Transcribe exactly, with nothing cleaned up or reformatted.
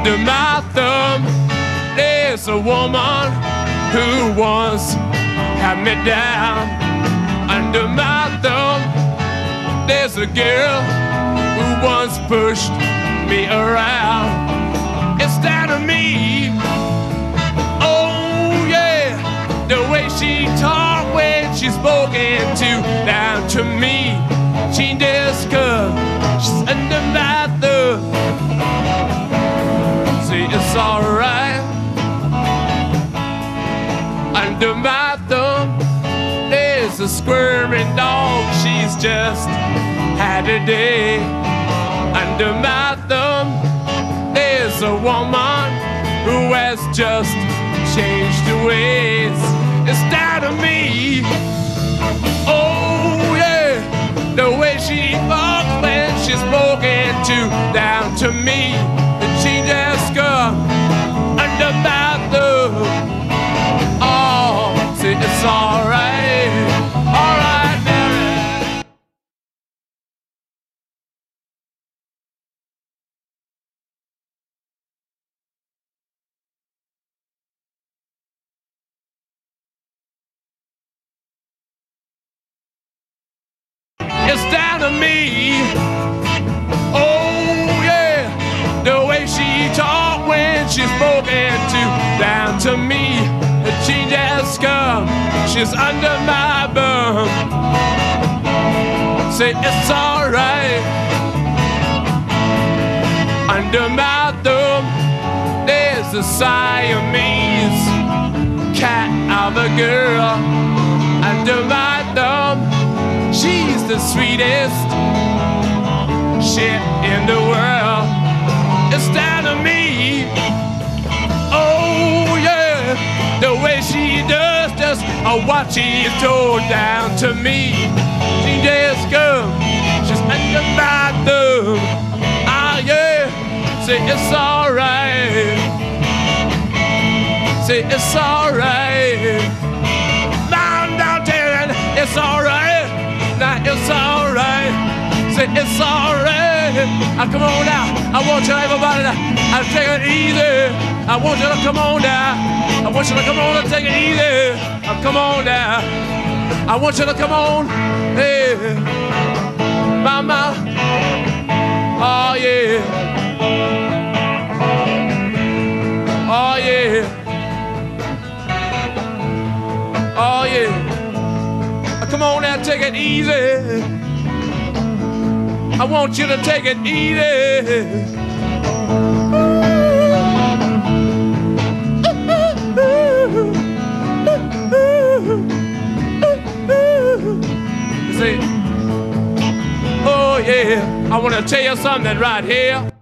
Under my thumb, there's a woman who once had me down. Under my thumb, there's a girl who once pushed me around. Instead of me, oh yeah, the way she talked when she spoken to down to me. She just come, she's under my thumb. See, it's alright. Under my thumb, there's a squirming dog. She's just had a day. Under my thumb, there's a woman who has just changed her ways. Instead of me, oh yeah, the way she talks when she's spoken to down to me. And she just come under my thumb. Oh, see, it's alright, alright, Mary. It's down to me. Oh yeah, the way she talked when she's spoken to down to me. And she just come, she's under my bum. Say it's alright. Under my thumb, there's a Siamese cat of a girl. Under my thumb, she's the sweetest shit in the world. It's down to me. Oh yeah, the way she does just uh, what she's told down to me. She just comes, she's under my thumb. Ah yeah, say it's alright. Say it's alright. Down, down, down, it's alright. Now it's alright. Say it's alright. Now come on now. I want you everybody to uh, take it easy. I want you to come on now. I want you to come on and take it easy. Uh, come on now. I want you to come on. Hey, mama. Oh yeah. Oh yeah. Oh yeah. Uh, come on now, take it easy. I want you to take it easy. See, oh yeah, I want to tell you something right here.